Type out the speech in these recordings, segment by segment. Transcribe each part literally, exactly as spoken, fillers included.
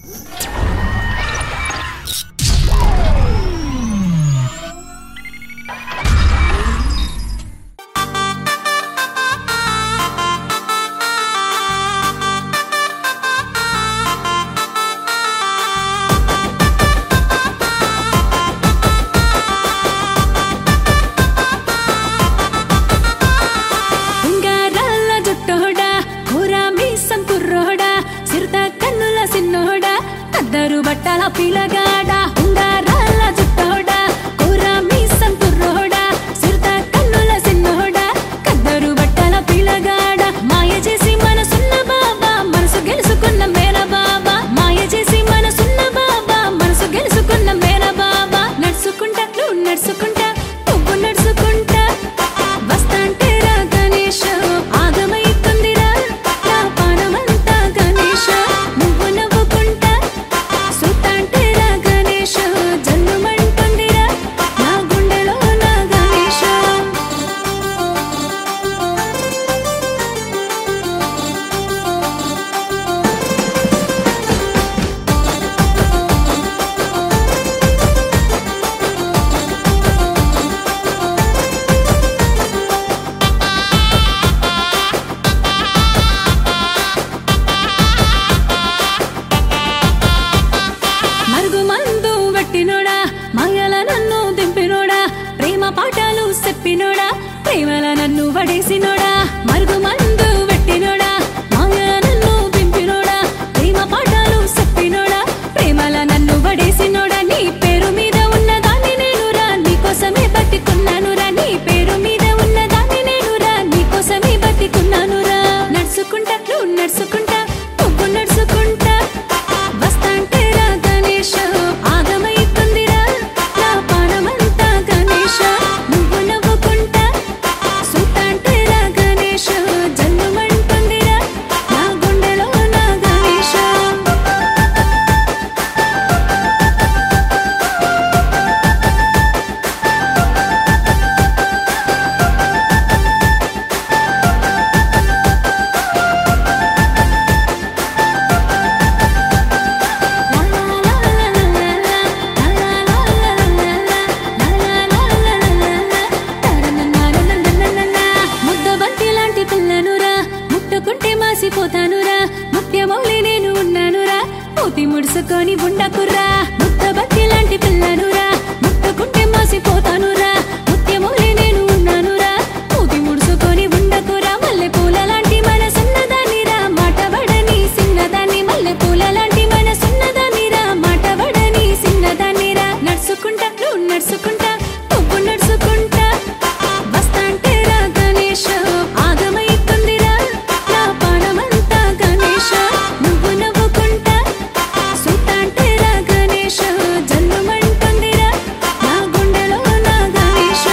బట్టల పిలగాడ ఉంగారాల జుట్టోడ కూర మీసం కుర్రోడ సిర్త కన్నుల సిన్నోడ కద్దరు బట్టల పిలగాడ మాయ చేసి మనసున్న బాబా మనసు గెలుసుకున్న మేన బాబా మాయ చేసి మనసున్న బాబా మనసు గెలుసుకున్న మేన బాబా నడుచుకుంటా నువ్వు నడుచుకుంటా నువ్వు నడుచుకుంటా వస్తాంటే రా గణేష్ ఆగమైతుందిరా నా పానమంతా గణేష్ నువ్వు నవ్వుకుంటా సుతాంటే రా గణేష్ జన్మమంటుందిరా నా గుండెలో నా గణేష్ మరుగు మందు వట్టినోడా మాయల నన్ను దింపినోడా ప్రేమ పాఠాలు చెప్పినోడా ప్రేమల నన్ను వడేసినోడా మరుగు మందు వట్టినోడా మాయల నన్ను దింపినోడా ప్రేమ పాఠాలు చెప్పినోడా ప్రేమల నన్ను వడేసినోడా నీ పేరు మీద ఉన్నదాన్ని నేనురా నీకోసమే బతికున్నానురా నీ పేరు మీద ఉన్నదాన్ని నేనురా నీకోసమే బతికున్నానురా నడుచుకుంటా నువ్వు నడుచుకుంటా నువ్వు నడుచుకుంటా వస్తాంటే రా గణేష్ ఆగమైతుందిరా నా పానమంతా గణేష్ నువ్వు నవ్వుకుంటా సుతాంటే రా గణేష్ జన్మమంటుందిరా నా గుండెలో నా గణేష్ ముద్దబంతి లాంటి పిల్లనురా ముట్టుకుంటే మాసిపోతానురా ముత్యమౌలి నేను ఉన్నానురా మూతి ముడుసుకొని ఉండకుర్రా ముద్దబంతి లాంటి పిల్లనురా ముట్టుకుంటే మాసిపోతానురా ముత్యమౌలి నేను ఉన్నానురా మూతి ముడుసుకొని ఉండకురా మల్లె పూల లాంటి మనసున్నదానిరా మాట వడని సిన్నదాన్ని మల్లె పూల లాంటి మనసున్నదానిరా మాట వడని సిన్నదానిరా నడుచుకుంటా నువ్వు నడుచుకుంటా నువ్వు నడుచుకుంటా వస్తాంటే రా గణేష్ ఆగమైతుందిరా నా పానమంతా గణేష్ నువ్వు నవ్వుకుంటా సుతాంటే రా గణేష్ జన్మమంటుందిరా నా గుండెలో నా గణేష్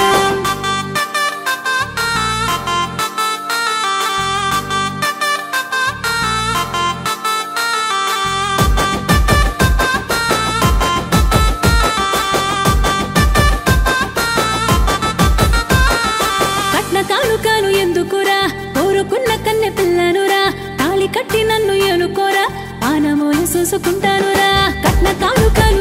కట్న కానుకాలు ఎందుకురా కోరుకున్న కన్నె పిల్లనురా తాళి కట్టి నన్ను ఎనుకోరా పానమోలు చూసుకుంటానురా కట్న కానుకాలు